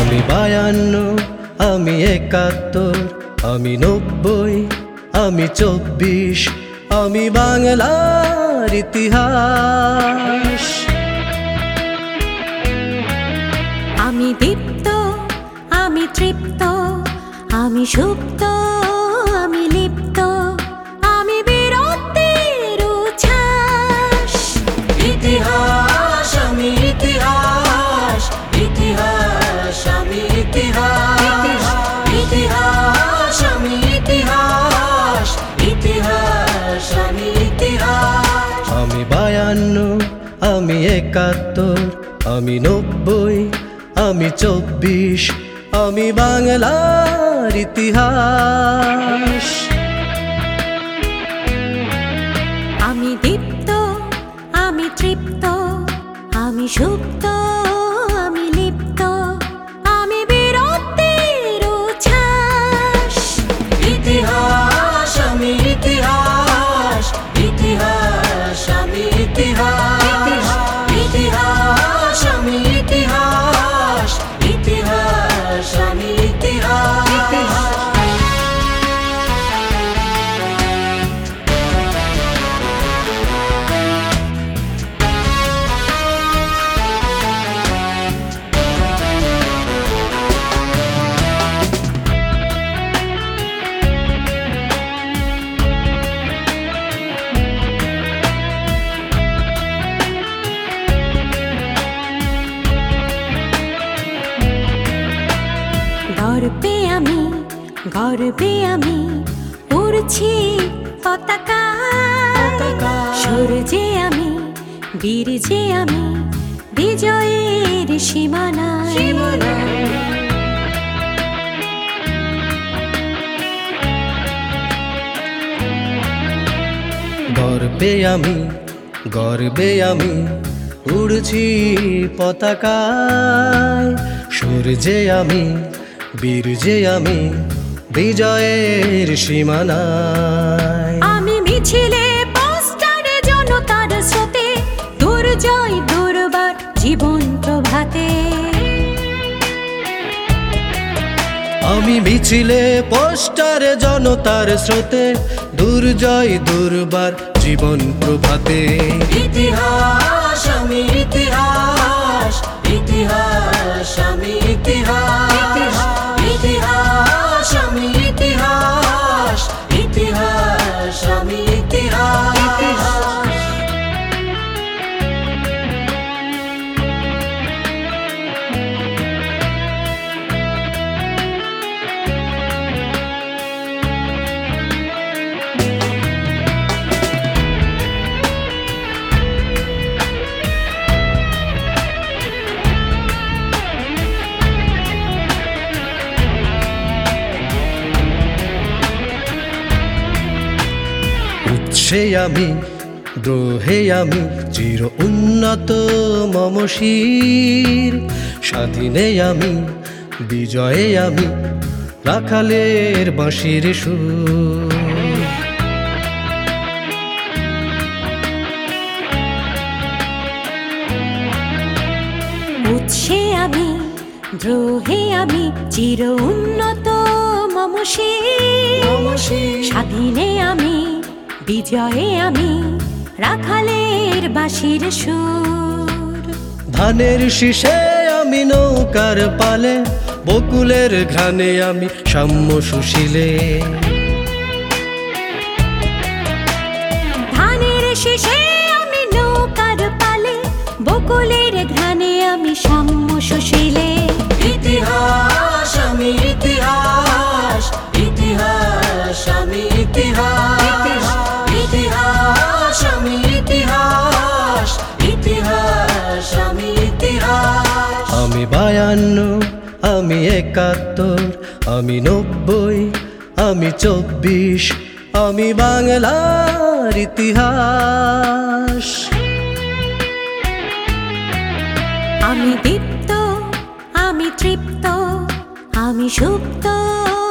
আমি 52, আমি 71, আমি 90, আমি 24, আমি বাংলার ইতিহাস। আমি দীপ্ত, আমি তৃপ্ত, আমি সুপ্ত, আমি লিপ্ত, আমি বীরত্বের উচ্ছ্বাস। ইতিহাস, আমি ইতিহাস, ইতিহাস, আমি ইতিহাস, ইতিহাস, আমি ইতিহাস, ইতিহাস, আমি ইতিহাস। আমি 52, আমি 71, আমি 90, আমি 24, আমি বাংলার ইতিহাস। আমি দীপ্ত, আমি তৃপ্ত, আমি সুপ্ত, আমি লিপ্ত, আমি বীরত্বের উচ্ছ্বাস। ইতিহাস, আমি ইতিহাস, ইতিহাস, আমি ইতিহাস, ইতিহাস, আমি ইতিহাস, ইতিহাস, আমি ইতিহাস। গর্বে আমি, গর্বে আমি উড়ছি পতাকা। সূর্যে আমি, বীর্যে আমি বিজয়ের সীমানায়। গর্বে আমি, গর্বে আমি উড়ছি পতাকায়। সূর্যে আমি, বীর্যে আমি বিজয়ের সীমানায়। আমি মিছিলে পোস্টারে জনতার স্রোতে, দুর্জয় দুর্বার জীবন প্রভাতে। আমি মিছিলে পোস্টারে জনতার স্রোতে, দুর্জয় দুর্বার জীবন প্রভাতে। ইতিহাস, আমি ইতিহাস, ইতিহাস, আমি ইতিহাস, ইতিহাস, আমি ইতিহাস, ইতিহাস, আমি ইতিহাস। উৎসে আমি, দ্রোহে আমি চির উন্নত মম শির। স্বাধীনে আমি, বিজয়ে আমি রাখালের বাঁশির সুর। উৎসে আমি, দ্রোহে আমি চির উন্নত মম শির। স্বাধীনে আমি, বিজয়ে আমি রাখালের বাঁশির সুর। ধানের শীষে আমি নৌকার পালে, বকুলের ঘ্রাণে আমি সাম্য সুশীলে। ধানের শীষে আমি নৌকার পালে, বকুলের ঘ্রাণে আমি সাম্য সুশীলে। ইতিহাস, আমি ইতিহাস, ইতিহাস, আমি ইতিহাস, ইতিহাস, আমি ইতিহাস, ইতিহাস, আমি ইতিহাস। আমি 52, আমি 71, আমি 90, আমি 24, আমি বাংলার ইতিহাস। আমি দীপ্ত, আমি তৃপ্ত, আমি সুপ্ত,